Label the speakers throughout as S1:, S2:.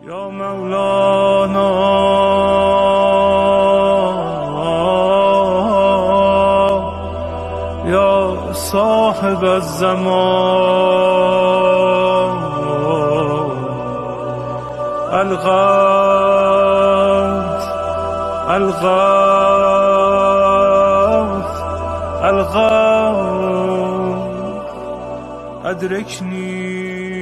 S1: یا مولانا یا صاحب الزمان الغوث الغوث الغوث ادرکنی.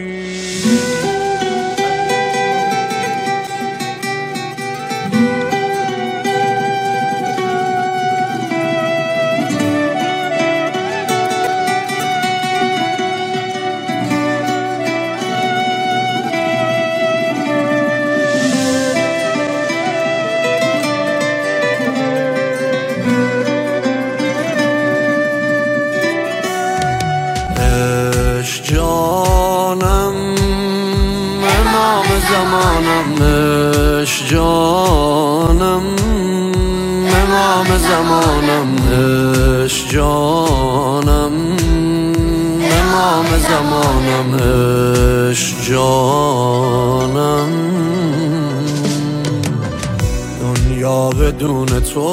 S2: جانم امام زمانم، عشق جانم امام زمانم، عشق جانم امام زمانم، عشق جانم. دنیا بدون تو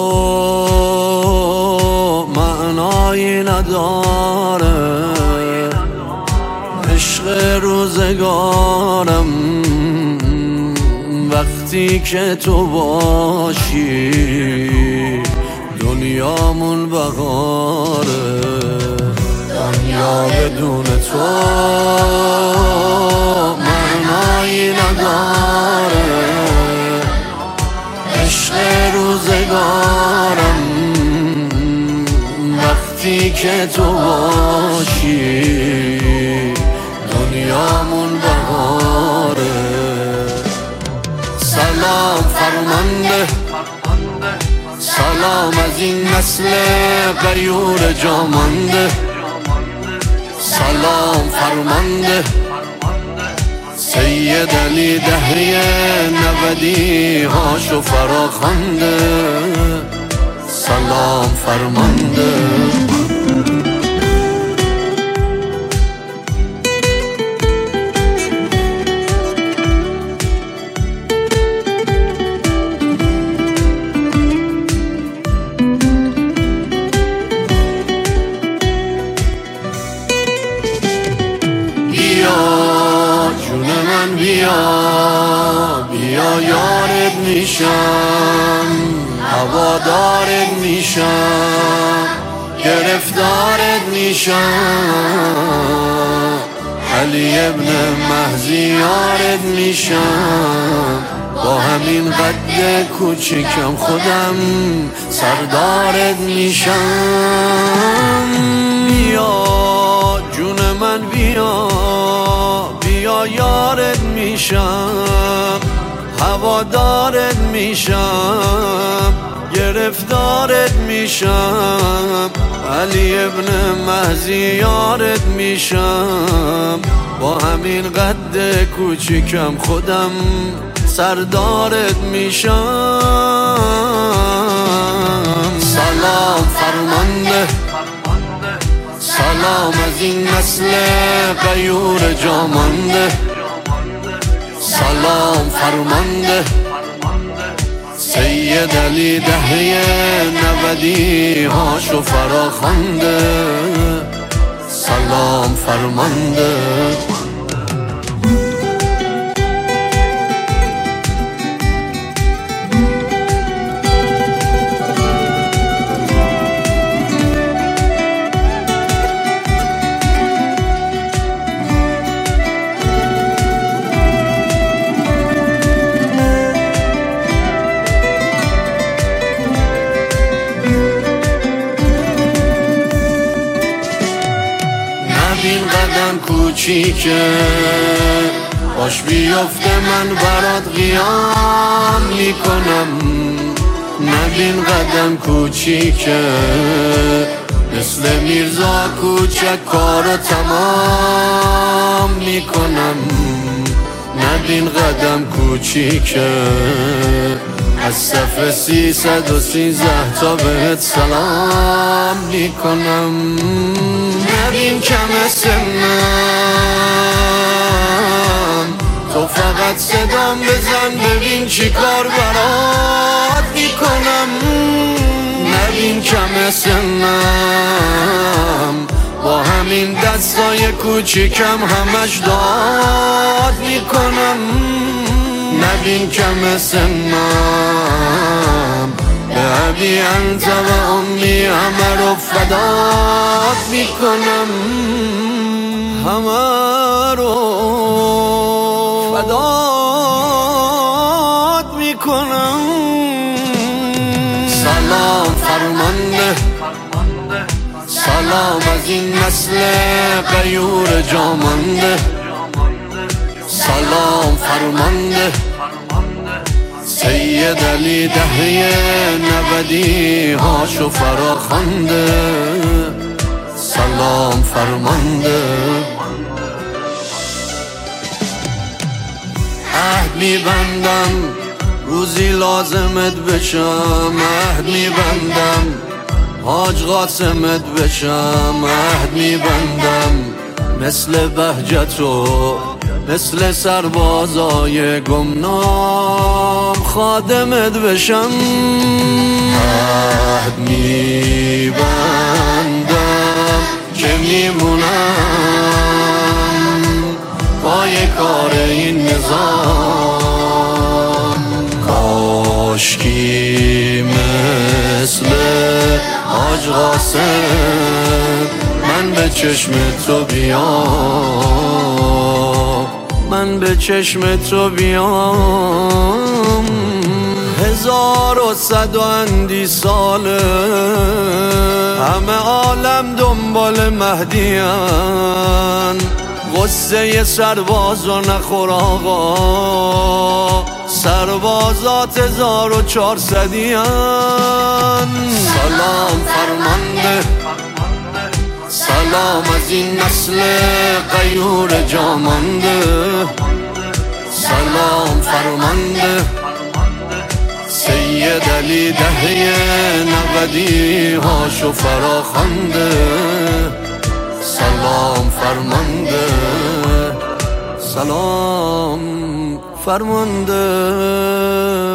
S2: معنایی نداره، عشق روزگارم وقتی که تو باشی دنیامون بهاره. دنیا بدون تو معنایی نداره، عشق روزگارم وقتی که تو باشی دنیامون بهاره. سلام فرمانده، سلام از این نسل غیور جامانده، سلام فرمانده سید علی دهری نودی هاشو فراخوانده، سلام فرمانده. بیا بیا یارت میشم، هوادارت میشم، گرفتارت میشم، علی ابن مهدی یارت میشم، با همین قد کوچیکم خودم سردارت میشم. بیا جون من بیا بیا یارت میشم، هوادارت میشم، گرفتارت میشم، علی ابن مهدی یارت میشم، با همین قد کوچیکم خودم سردارت میشم. سلام فرمانده، سلام از این نسل غیور جامانده، سلام فرمانده سید علی دهری نودی هاشو فراخوانده، سلام فرمانده. این قدم کوچیکه باش بیفته من برات قیام میکنم، نبین قدم کوچیکه مثل میرزا کوچک کارو تمام میکنم، نبین قدم کوچیکه از صف 313 تا بهت سلام میکنم. نبین کم سنم تو فقط فقط صدام بزن ببین چی کار برات میکنم. نبین کم سنم با همین دستای کوچیکم همش داد میکنم. نبین کم سنم به ابی انت و امی همه رو فدات میکنم. همه رو فدات میکنم. سلام فرمانده، سلام از این نسل غیور جامانده. سلام فرمانده سید علی دهه 90 هاشو فراخوانده. سلام فرمانده. عهد میبندم روزی لازمت بشم، عهد میبندم حاج قاسمت بشم، عهد میبندم مثل بهجتو مثل سربازای گمنام خادمت بشم. عهد میبندم که میمونم پای کار این نظام. کاشکی مثل حاج قاسم من به چشم تو بیام، من به چشم تو بیام. 1100 ساله همه عالم دنبال مهدیان. غصه سربازو نخور آقا، سربازات 1400 سلام فرمانده، سلام از این نسل غیور جامانده. سلام فرمانده سید علی دهه 90 هاشو فراخوانده. سلام فرمانده، سلام فرمانده.